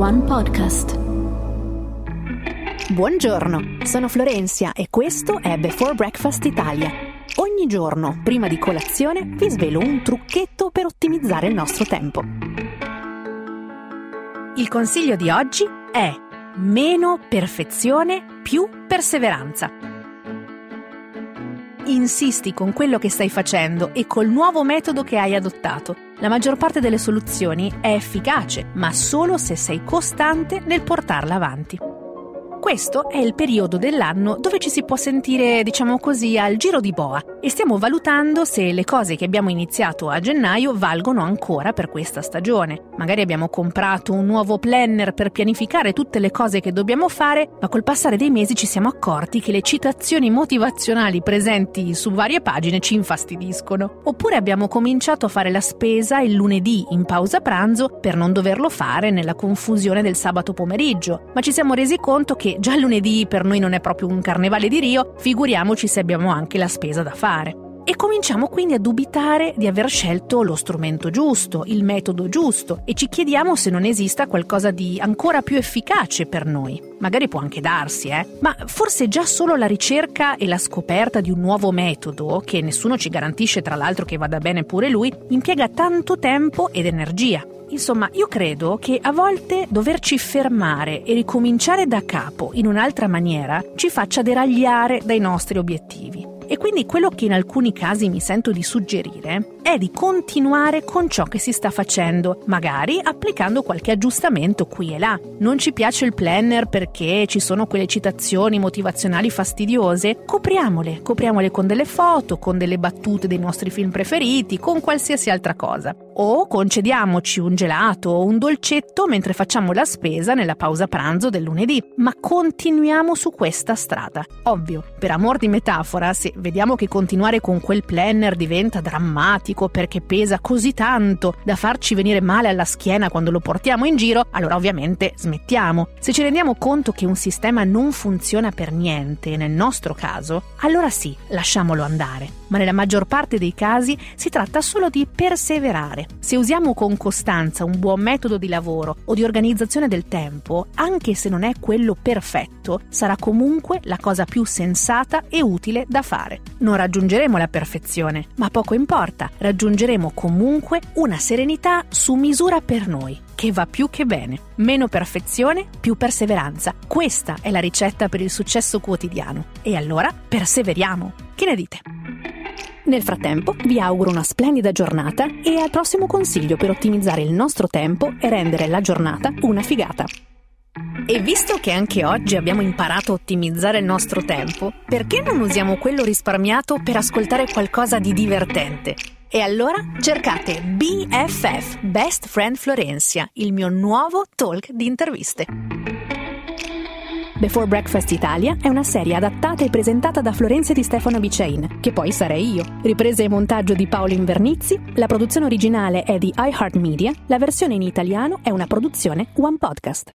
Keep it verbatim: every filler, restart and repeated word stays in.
One Podcast. Buongiorno, sono Florenzia e questo è Before Breakfast Italia. Ogni giorno, prima di colazione, vi svelo un trucchetto per ottimizzare il nostro tempo. Il consiglio di oggi è meno perfezione, più perseveranza. Insisti con quello che stai facendo e col nuovo metodo che hai adottato. La maggior parte delle soluzioni è efficace, ma solo se sei costante nel portarla avanti. Questo è il periodo dell'anno dove ci si può sentire, diciamo così, al giro di boa e stiamo valutando se le cose che abbiamo iniziato a gennaio valgono ancora per questa stagione. Magari abbiamo comprato un nuovo planner per pianificare tutte le cose che dobbiamo fare, ma col passare dei mesi ci siamo accorti che le citazioni motivazionali presenti su varie pagine ci infastidiscono. Oppure abbiamo cominciato a fare la spesa il lunedì in pausa pranzo per non doverlo fare nella confusione del sabato pomeriggio, ma ci siamo resi conto che già lunedì per noi non è proprio un carnevale di Rio, figuriamoci se abbiamo anche la spesa da fare. E cominciamo quindi a dubitare di aver scelto lo strumento giusto, il metodo giusto, e ci chiediamo se non esista qualcosa di ancora più efficace per noi. Magari può anche darsi, eh? Ma forse già solo la ricerca e la scoperta di un nuovo metodo, che nessuno ci garantisce tra l'altro che vada bene pure lui, impiega tanto tempo ed energia. Insomma, io credo che a volte doverci fermare e ricominciare da capo in un'altra maniera ci faccia deragliare dai nostri obiettivi. E quindi quello che in alcuni casi mi sento di suggerire è di continuare con ciò che si sta facendo, magari applicando qualche aggiustamento qui e là. Non ci piace il planner perché ci sono quelle citazioni motivazionali fastidiose? Copriamole, copriamole con delle foto, con delle battute dei nostri film preferiti, con qualsiasi altra cosa. O concediamoci un gelato o un dolcetto mentre facciamo la spesa nella pausa pranzo del lunedì, ma continuiamo su questa strada. Ovvio, per amor di metafora, se vediamo che continuare con quel planner diventa drammatico perché pesa così tanto da farci venire male alla schiena quando lo portiamo in giro, allora ovviamente smettiamo. Se ci rendiamo conto che un sistema non funziona per niente, nel nostro caso, allora sì, lasciamolo andare. Ma nella maggior parte dei casi si tratta solo di perseverare. Se usiamo con costanza un buon metodo di lavoro o di organizzazione del tempo, anche se non è quello perfetto, sarà comunque la cosa più sensata e utile da fare. Non raggiungeremo la perfezione, ma poco importa, raggiungeremo comunque una serenità su misura per noi, che va più che bene. Meno perfezione, più perseveranza. Questa è la ricetta per il successo quotidiano. E allora perseveriamo. Che ne dite? Nel frattempo vi auguro una splendida giornata e al prossimo consiglio per ottimizzare il nostro tempo e rendere la giornata una figata. E visto che anche oggi abbiamo imparato a ottimizzare il nostro tempo, perché non usiamo quello risparmiato per ascoltare qualcosa di divertente? E allora cercate B F F, Best Friend Florenzia, il mio nuovo talk di interviste. Before Breakfast Italia è una serie adattata e presentata da Florenzia Di Stefano Bicain, che poi sarei io. Riprese e montaggio di Paolo Invernizzi, la produzione originale è di iHeartMedia, la versione in italiano è una produzione One Podcast.